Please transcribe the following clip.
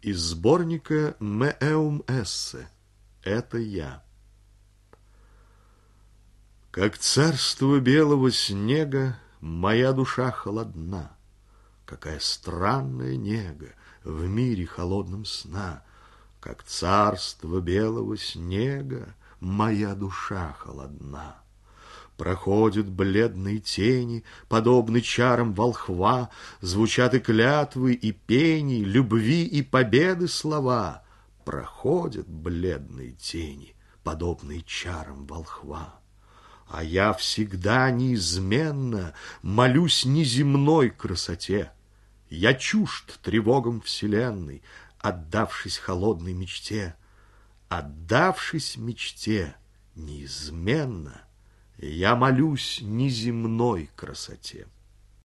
Из сборника «Меэум эссе» «Это я». Как царство белого снега моя душа холодна, какая странная нега в мире холодном сна. Как царство белого снега моя душа холодна. Проходят бледные тени, подобны чарам волхва, звучат и клятвы, и пени, любви и победы слова. Проходят бледные тени, подобные чарам волхва. А я всегда неизменно молюсь неземной красоте. Я чужд тревогам вселенной, отдавшись холодной мечте. Отдавшись мечте неизменно, я молюсь неземной красоте.